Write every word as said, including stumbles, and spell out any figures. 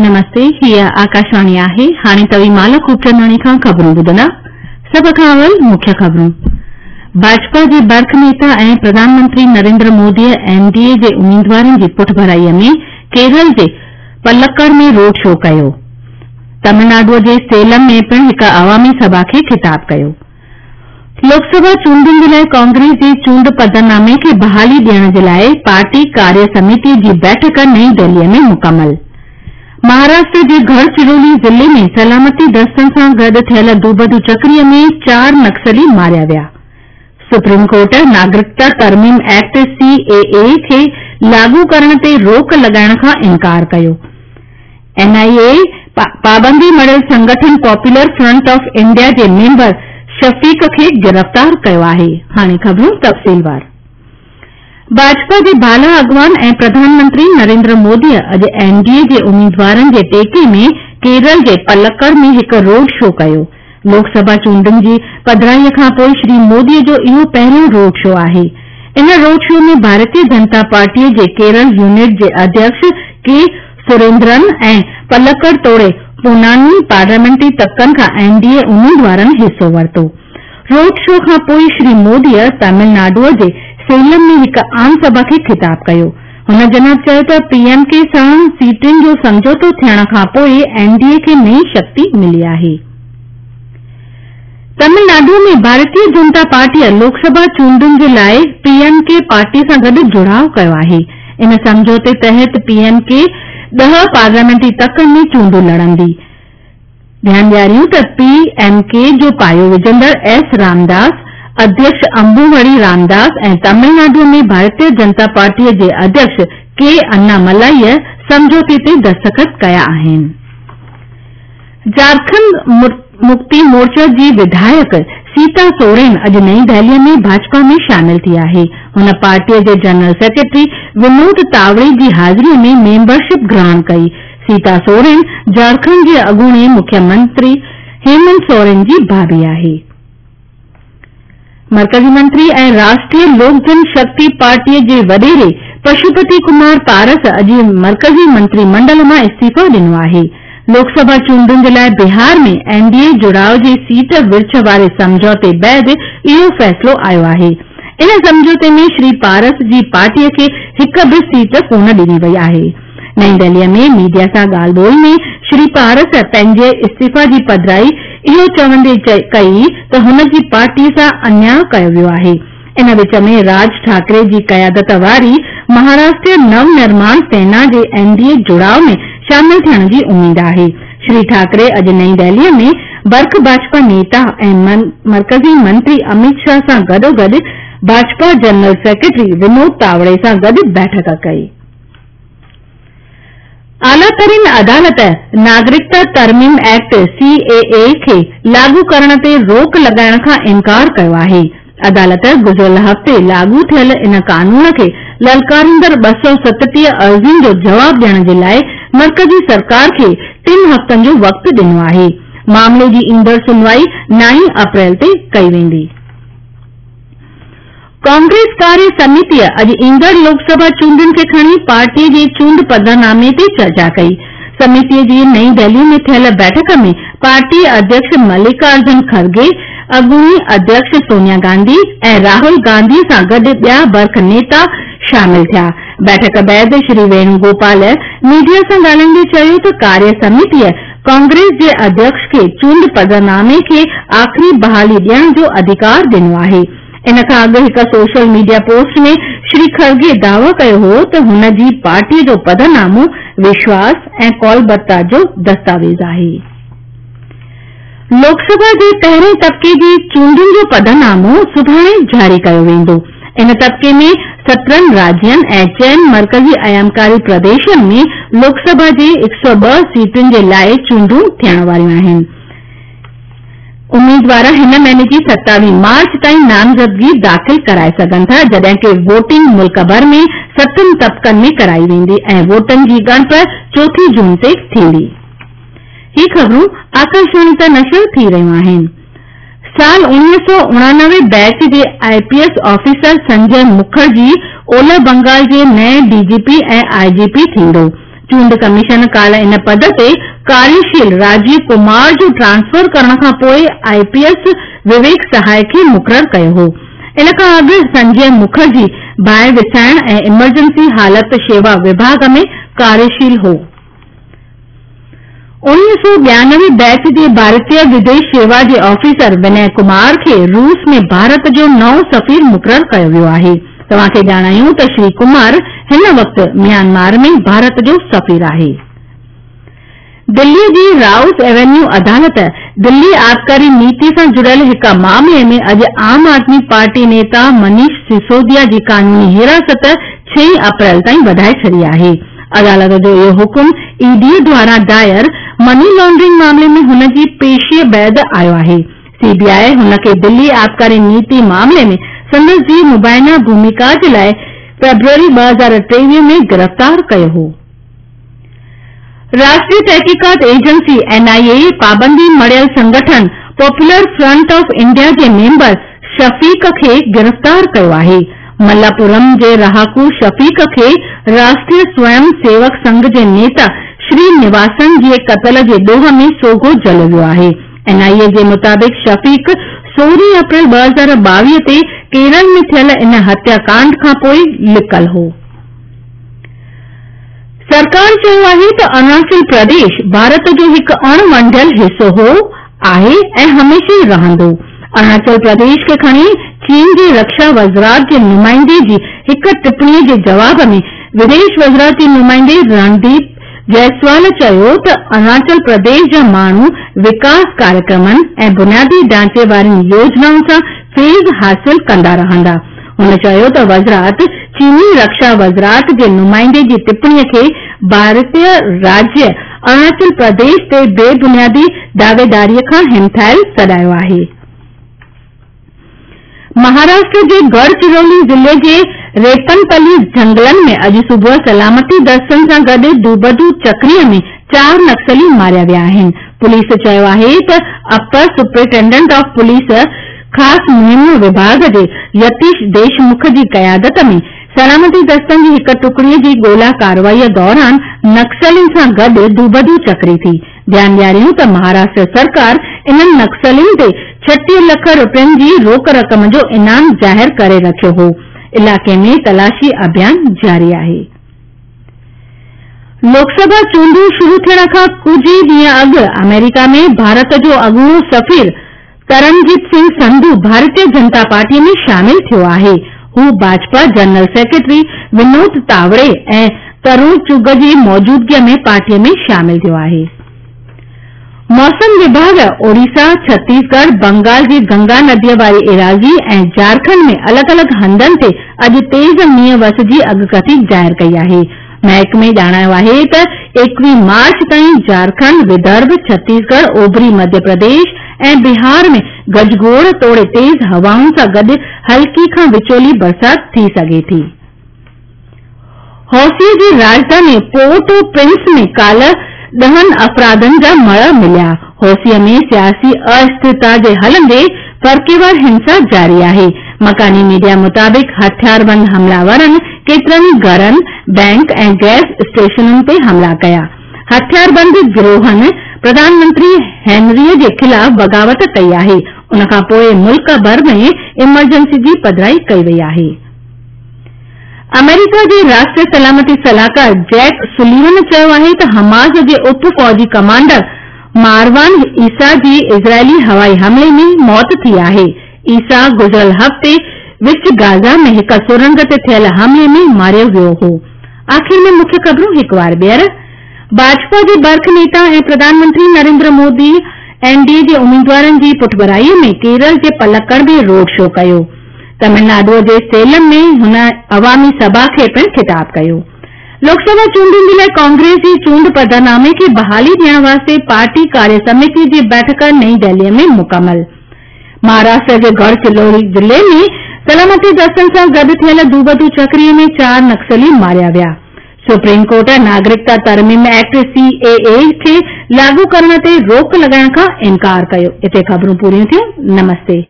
नमस्ते, हीअ आकाशवाणी आहे। हाणे तव्हीं माला खूबचंदाणी खां ख़बरूं ॿुधंदा। सभ खां अवल मुख्य ख़बरूं। भाजपा जे बर्ख नेता ऐं प्रधानमंत्री नरेंद्र मोदीअ एनडीए जे उम्मीदवारनि जी पुठभराईअ में केरल जे पलक्कड़ में रोड शो कयो। तमिलनाडुअ जे सेलम में पिण हिक अवामी सभा खे ख़िताब कयो। लोकसभा चूंडुनि जे लाइ कांग्रेस जे चूंड पदनामे खे बहाली ॾियण जे लाइ पार्टी कार्य समिति जी बैठक नई दिल्लीअ में मुकमल। महाराष्ट्र जे गढ़चिरोली ज़िले में सलामती दस्तनि सां गॾु थियल दूबदू चक्रीअ में चार नक्सली मारिया विया। सुप्रीम कोर्ट नागरिकता तरमीम एक्ट सीएए खे लागू करण ते रोक लॻाइण खां इनकार कयो। एनआईए पाबंदी मड़ियल संगठन पॉपुलर फ्रंट ऑफ इंडिया जे मेंबर शफीक खे गिरफ़्तार कयो आहे। हाणे ख़बरूं तफ़सीलवार। भाजपा जे भाला अॻवान ऐं प्रधानमंत्री नरेंद्र मोदीअ अॼु एनडीए जे उम्मीदवारनि जे टेके में केरल जे पलक्कड़ में हिक रोड शो कयो। लोकसभा चूंडुनि जी पधराईअ खां पोइ श्री मोदीअ जो इहो पहिरियों रोड शो आहे। इन रोड शो में भारतीय जनता पार्टीअ जे केरल यूनिट जे अध्यक्ष के सुरेंद्रन ऐं पलक्कड़ तोड़े पूनानी पार्लियामेंट्री तबक़नि खां एनडीए उम्मीदवारनि हिस्सो वरितो। रोड शो खां पोइ श्री मोदीअ तमिलनाडुअ जे सेलम में हिक आम सभा खे ख़िताब कयो। हुन जनाब चयो त पीएमके सां सीटुनि जो समझौतो थियण खां पोइ एनडीए खे नई शक्ति मिली आहे। तमिलनाडु में भारतीय जनता पार्टीअ लोकसभा चूंडुनि जे लाइ पीएमके पार्टी सां गॾु जुड़ाव कयो आहे। इन समझौते तहत पीएमके ॾह पार्लियामेंट्री तबक़नि में चूंडूं लड़ंदी। ध्यान ॾियारियूं त पीएमके जो पायो विझंदड़ एस रामदास, अध्यक्ष अंबुमणी रामदास ऐं तमिलनाडु में भारतीय जनता पार्टीअ जे अध्यक्ष के अन्नामलाईअ समझौते ते दस्तखत कया आहिनि। झारखंड मुक्ति मोर्चा जी विधायक सीता सोरेन अॼु नई दिल्लीअ में भाजपा में शामिल थी आहे। हुन पार्टीअ जे जनरल सेक्रेटरी विनोद तावड़े जी हाज़िरीअ में मेंबरशिप ग्रहण कई। सीता सोरेन झारखंड जे अॻूणे मुख्यमंत्री हेमंत सोरेन जी भाभी आहे। मर्कज़ी मंत्री ऐं राष्ट्रीय लोक जनशक्ति पार्टीअ जे वॾेरे पशुपति कुमार पारस अॼु मर्कज़ी मंत्रिमंडल मां इस्तीफ़ो ॾिनो आहे। लोकसभा चूंडुनि जे लाइ बिहार में एनडीए जुड़ाव जी सीट विर्छ वारे समझौते बैदि इहो फ़ैसिलो आयो आहे। इन समझौते में श्री पारस जी पार्टीअ खे हिक बि सीट कोन ॾिनी वई आहे। नई दिल्लीअ में मीडिया सां ॻाल्हि ॿोलि में श्री पारस पंहिंजे इस्तीफ़ा जी पधराई इहो चवंदे कई त हुन जी पार्टीअ सां अन्याय कयो वियो आहे। इन विच में राज ठाकरे जी क़यादत वारी महाराष्ट्र नव निर्माण सेना जे एनडीए जुड़ाव में शामिल थियण जी उम्मीद आहे। श्री ठाकरे अॼु नई दिल्लीअ में बर्ख भाजपा नेता ऐं मर्कज़ी मंत्री अमित शाह सां गॾोगॾु भाजपा जनरल सेक्रेटरी विनोद तावड़े सां गॾु बैठक कई। आलातरीन अदालत नागरिकता तरमीम एक्ट सीएए खे लागू करण ते रोक लॻाइण खां इनकार कयो आहे। अदालत गुज़िरियल हफ़्ते लागू थियल इन कानून खे ललकारींदड़ ॿ सौ सतटीह अर्ज़ियुनि जो जवाब ॾियण जे लाइ मर्कज़ी सरकार खे टिन हफ़्तनि जो वक़्तु ॾिनो आहे। मामले जी ईंदड़ सुनवाई नाई अप्रैल ते कई वेंदी। कांग्रेस कार्य समितीअ अॼु ईंदड़ लोकसभा चूंडुनि खे खणी पार्टीअ जे चूंड पदनामे ते चर्चा कई। समितीअ जी नई दिल्ली में थियल बैठक में पार्टी अध्यक्ष मल्लिकार्जुन खड़गे, अॻूणी अध्यक्ष सोनिया गांधी ऐं राहुल गांधी सां गॾु ॿिया बर्ख नेता शामिल थिया। बैठक बैदि श्री वेणुगोपाल मीडिया सां ॻाल्हाईंदे चयो त कार्य समितीअ कांग्रेस जे अध्यक्ष खे चूंड पदनामे खे आख़िरी बहाली ॾियण जो अधिकार ॾिनो आहे। इन खां अॻु हिक सोशल मीडिया पोस्ट में श्री खड़गे दावो कयो हो त हुन जी पार्टीअ जो पदनामो विश्वास ऐं कौलबत्ता जो दस्तावेज़ आहे। लोकसभा जे पहिरें तबके जी चूंडुनि जो पदनामो सुभाणे जारी कयो वेंदो। इन तबके में सत्रहनि राज्यनि ऐं चइनि मर्कज़ी आयामकारी प्रदेशनि में लोकसभा जे हिक सौ ॿ सीटुनि जे लाइ चूंडूं थियण वारियूं आहिनि। उम्मीदवार हिन महीने जी सतावीह मार्च ताईं नामज़दगी दाख़िल कराए सघनि था, जॾहिं कि वोटिंग मुल्क भर में सतनि तबक़नि में कराई वेंदी ऐं वोटनि जी ॻणप चोथीं जून ते थींदी। ही ख़बरूं आकाशवाणी ते नशर थी रहियूं आहिनि। साल उणिवीह सौ उणानवे बैच जे आईपीएस ऑफिसर संजय मुखर्जी ओलह बंगाल जे नए डीजीपी ऐं आईजीपी थींदो। चूंड कमीशन काल्ह इन पद ते कार्यशील राजीव कुमार जो ट्रांसफर करण खां पोइ आईपीएस विवेक सहाय खे मुक़रर कयो हो। इन खां अॻु संजय मुखर्जी बाहि विछाइण ऐं इमरजेंसी हालत शेवा विभाग में कार्यशील हो। उणिवीह सौ ॿियानवे बैच जे भारतीय विदेश सेवा जे ऑफिसर विनय कुमार खे रूस में भारत जो नओं सफ़ीर मुक़रर कयो वियो आहे। तव्हां खे ॼाणायूं त श्री कुमार हिन वक़्तु म्यांमार में भारत जो सफ़ीर आहे। दिल्ली जी राउस एवेन्यू अदालत दिल्ली आबकारी नीति सां जुड़ियल हिक मामले में अॼु आम आदमी पार्टी नेता मनीष सिसोदिया जी कानूनी हिरासत छह अप्रैल ताईं वधाए छॾी आहे। अदालत जो इहो हुकुम ईडी द्वारां दायर मनी लॉन्ड्रिंग मामले में हुन जी पेशीअ बैदि आयो आहे। सीबीआई हुन खे दिल्ली आबकारी नीति मामले में संदसि जी मुबैना भूमिका जे लाइ फेबरवरी ॿ हज़ार टेवीह में गिरफ़्तार कयो हो। राष्ट्रीय तहकीकात एजेंसी एनआईए पाबंदी मड़ियल संगठन पॉपुलर फ्रंट ऑफ इंडिया जे मेंबर शफ़ीक खे गिरफ़्तार कयो आहे। मल्लापुरम जे रहाकू शफ़ीक खे राष्ट्रीय स्वयं सेवक संघ जे नेता श्रीनिवासन जे क़त्ल जे ॾोह में सोघो जलियो वियो आहे। एनआईए जे मुताबिक़ शफ़ीक सोरहीं अप्रैल ॿ हज़ार ॿावीह ते केरल में थियल इन हत्याकांड खां पोइ लिकल हो। सरकार चयो आहे त अरुणाचल प्रदेश भारत जो हिकु अणवंढियल हिसो हो आहे ऐं हमेशा ई रहंदो। अरुणाचल प्रदेश खे खणी चीन जे रक्षा वज़रात जे नुमाइंदे जी हिक टिप्पणीअ जे जवाब में विदेश वज़रात जे नुमाइंदे रणदीप जायसवाल चयो त अरुणाचल प्रदेश जा माण्हू विकास कार्यक्रमनि ऐं बुनियादी ढांचे वारियुनि योजनाउनि सां फैज़ हासिल कंदा रहंदा। हुन चयो त वज़रात चीनी रक्षा वज़रात जे नुमाइंदे जी टिप्पणीअ खे भारतीय राज्य अरुणाचल प्रदेश ते बेबुनियादी दावेदारीअ खां हिमथायल सॾायो आहे। महाराष्ट्र जे गढ़चिरौली जिले जे रेपनपल्ली झंगलनि में अॼु सुबुह सलामती दस्तनि सां गॾु दूबदू चक्रीअ में चार नक्सली मारिया विया आहिनि। पुलिस चयो आहे त अपर सुपरिटेंडेंट ऑफ पुलिस ख़ासि मुहिम विभाग जे यतीश देशमुख जी क़यादत में सलामती दस्तनि जी हिक टुकड़ीअ जी ॻोल्हा कार्रवाईअ दौरान नक्सलियुनि सां गॾु दूबदू चक्री थी। ध्यान ॾियारियूं त महाराष्ट्र सरकार इन्हनि नक्सलियुनि ते छटीह लख रुपयनि जी रोक रक़म जो इनाम ज़ाहिर करे रखियो हो। इलाक़े में तलाशी अभियान जारी आहे। लोकसभा चूंडूं शुरू थियण खां कुझु ई ॾींहं अॻु अमेरिका में भारत जो अॻूणो सफ़ीर तरनजीत सिंह संधू भारतीय जनता पार्टीअ में शामिल थियो आहे। हू भाजपा जनरल सेक्रेटरी विनोद तावड़े ऐं तरुण चुग जी मौजूदगीअ में पार्टीअ में शामिल थियो आहे। मौसम विभाग ओडिशा, छत्तीसगढ़, बंगाल जी गंगा नदीअ वारी इलाही ऐं झारखंड में अलॻि अलॻि हंधनि ते अॼु तेज़ मींहुं वस जी अॻकथी ज़ाहिर कई आहे। महकमे ॼाणायो आहे त एकवीह मार्च ताईं झारखंड, विदर्भ, छत्तीसगढ़, ओभरी मध्य प्रदेश ऐं बिहार में गजगोड़ तोड़े तेज़ हवाउनि सां गॾु हल्की खां विचोली बरसात थी सघे थी। हौसीअ जी राजधानी पोर्ट ओ प्रिंस में काल्ह ॾहनि अफ़रादनि जा मड़ मिलिया। हौसीअ में सियासी अस्थिरता जे हलंदे फ़र्क़ेवार हिंसा जारी आहे। मकानी मीडिया मुताबिक़ हथियारबंद हमलावरनि केतिरनि घरनि, बैंक ऐं गैस स्टेशननि ते हमला कया। हथियारबंद गिरोहनि प्रधानमंत्री हेनरीअ जे ख़िलाफ़ बग़ावत कई आहे। उन खां पोइ मुल्क भर में इमरजेंसी जी पधिराई कई वई आहे। अमेरिका जे राष्ट्रीय सलामती सलाहकार जैक सुलीवन चयो आहे त हमास जे उप फौजी कमांडर मारवान ईसा जी इज़राइली हवाई हमले में मौत थी आहे। ईसा गुज़िरियल हफ़्ते विच गाज़ा में हिक सुरंग ते थियल हमले में मारियो वियो हो। आख़िर में मुख्य ख़बरूं हिकु बार ॿीहर। भाजपा जे बर्ख नेता ऐं प्रधानमंत्री नरेंद्र मोदी एनडीए जे उम्मीदवारनि जी पुठभराईअ में केरल जे पलक्कड़ में रोड शो कयो। तमिलनाडुअ जे सेलम में हुन अवामी सभा खे पिणु ख़िताब कयो। लोकसभा चूंडुनि जे लाइ कांग्रेस जी चूंड पधरनामे खे बहाली ॾियण वास्ते पार्टी कार्य समिति जी बैठक नई दिल्लीअ में मुकमल। महाराष्ट्र जे गढ़चिरौली जिले में सलामती दस्तनि सां गॾु थियल दूबदू चक्रीअ में चार नक्सली मारिया विया। सुप्रीम कोर्ट नागरिकता तरमीम एक्ट सीएए खे लागू करण ते रोक लॻाइण खां इनकार कयो। इते ख़बरूं पूरियूं थियूं। नमस्ते।